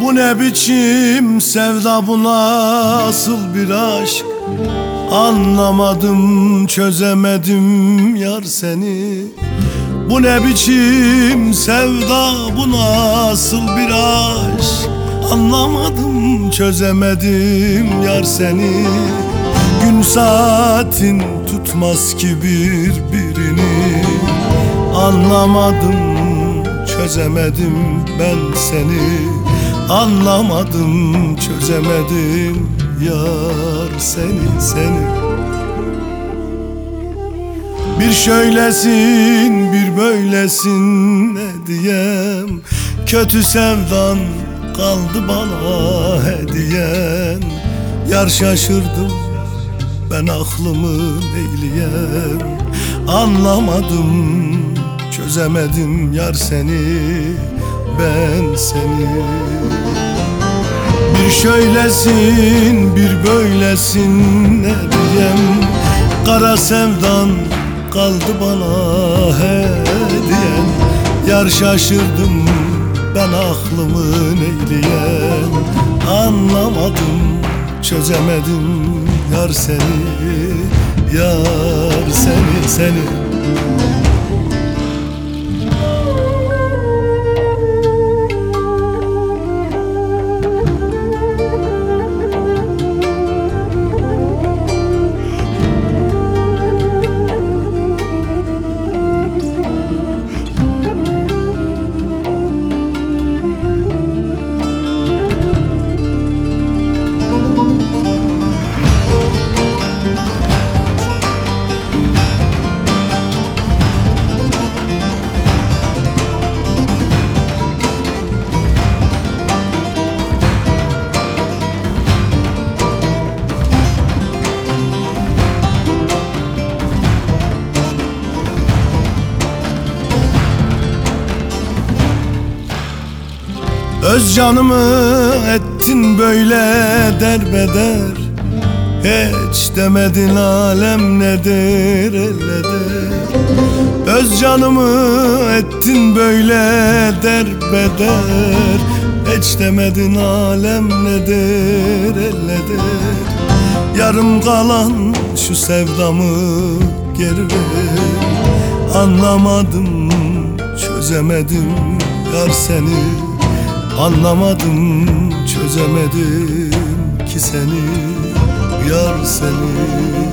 Bu ne biçim sevda, bu nasıl bir aşk? Anlamadım, çözemedim yar seni. Bu ne biçim sevda, bu nasıl bir aşk? Anlamadım, çözemedim yar seni. Gün saatin tutmaz ki birbirini. Anlamadım, çözemedim ben seni. Anlamadım, çözemedim yar seni. Bir şöylesin, bir böylesin ne diyem. Kötü sevdan kaldı bana hediyen. Yar şaşırdım ben aklımı neyleyem. Anlamadım, çözemedim yar seni, ben seni. Bir şöylesin, bir böylesin ne diyem. Kara sevdan kaldı bana hediyen. Yar şaşırdım ben aklımı neyleyem. Anlamadım, çözemedim yar seni, yar seni. Öz canımı ettin böyle derbeder. Hiç demedin alem nedir elledir. Öz canımı ettin böyle derbeder. Hiç demedin alem nedir elledir. Yarım kalan şu sevdamı geri ver. Anlamadım, çözemedim yar seni. Anlamadım, çözemedim ki seni, yar seni.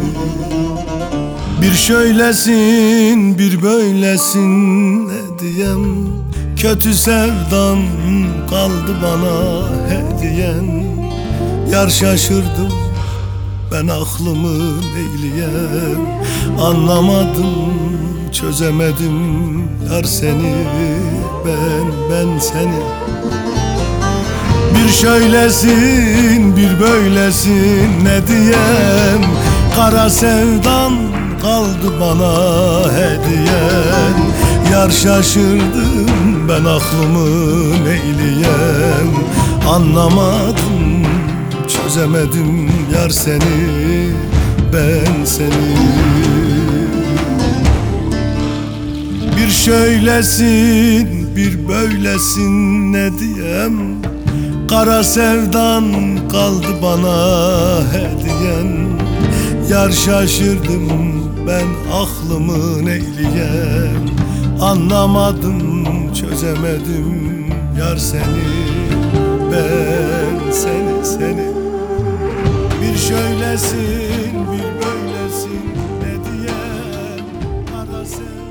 Bir şöylesin, bir böylesin ne diyem. Kötü sevdan kaldı bana hediyen. Yar şaşırdım ben aklımı neyleyem. Anlamadım, çözemedim yar seni, ben seni. Bir şöylesin, bir böylesin ne diyem. Kara sevdan kaldı bana hediyen. Yar şaşırdım ben aklımı neyleyem. Anlamadım, çözemedim yar seni, ben seni. Bir şöylesin, bir böylesin ne diyem. Kara sevdan kaldı bana hediyen. Yar şaşırdım ben aklımı neyleyem. Anlamadım, çözemedim yar seni, ben seni. Bir şöylesin, bir böylesin ne diyem. Kara sevdan